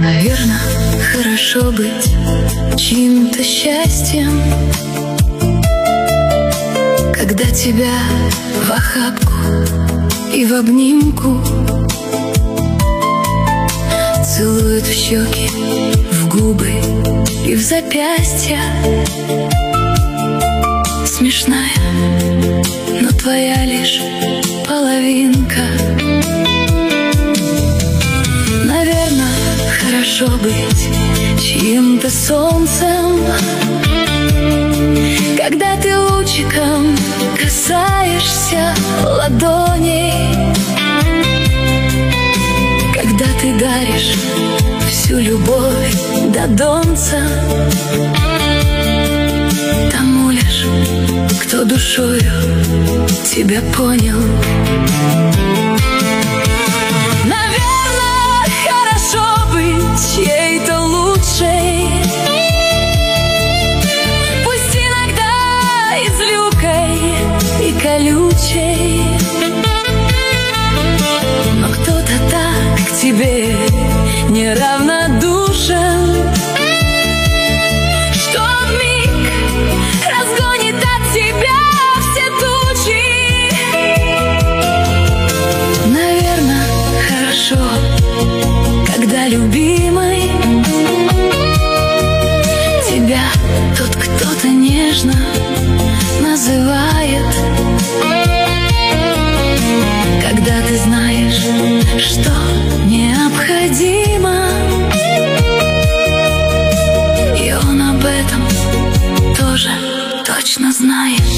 Наверно, хорошо быть чьим-то счастьем, когда тебя в охапку и в обнимку целуют в щеки, в губы и в запястья. Смешная, но твоя лишь половинка. Наверно, хорошо быть чьим-то солнцем, когда ты лучиком касаешься ладоней, когда ты даришь всю любовь до донца тому лишь, кто душою тебя понял. Наверно, хорошо быть чьей-то лучшей, пусть иногда и злюкой, и колючей, но кто-то так к тебе неравнодушен, что вмиг разгонит от тебя все тучи. Наверно, хорошо, когда любимый тебя тот кто-то нежно называет, когда ты знаешь, что необходимо, и он об этом тоже точно знает.